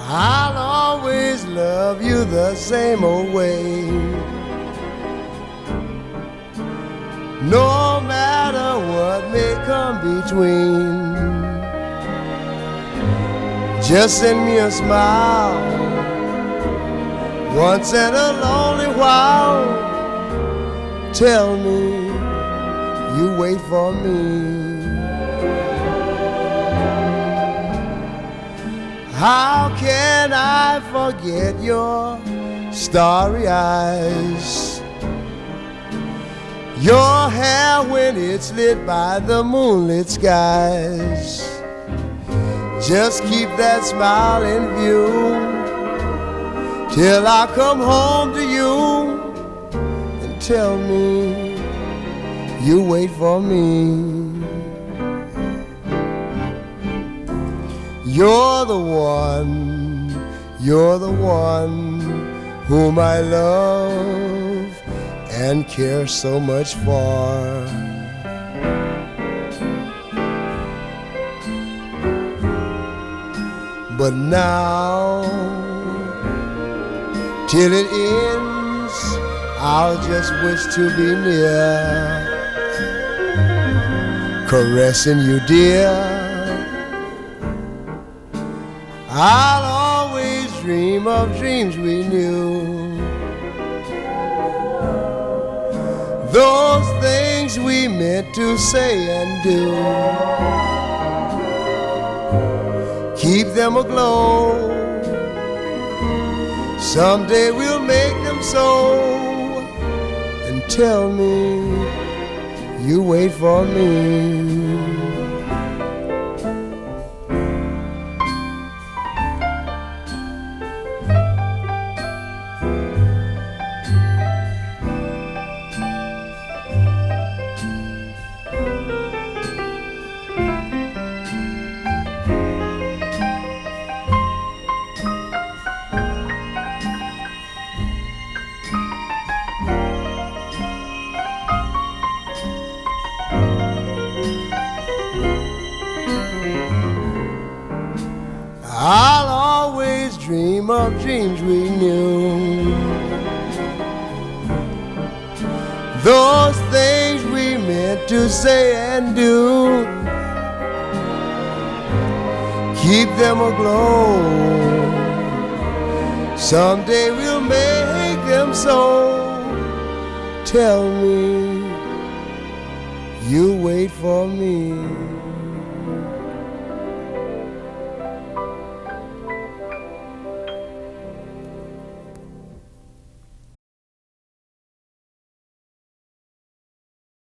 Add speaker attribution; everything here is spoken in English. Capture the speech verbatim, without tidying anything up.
Speaker 1: I'll always love you the same old way. No matter what may come between, just send me a smile once in a lonely while. Tell me you wait for me. How can I forget your starry eyes, your hair when it's lit by the moonlit skies? Just keep that smile in view till I come home to you, and tell me you wait for me. You're the one, you're the one whom I love and care so much for. But now, till it ends, I'll just wish to be near, caressing you, dear. I'll always dream of dreams we knew, those things we meant to say and do. Keep them aglow, someday we'll make them so, and tell me you wait for me. I'll always dream of dreams we knew, those things we meant to say and do. Keep them aglow, someday we'll make them so. Tell me you wait for me.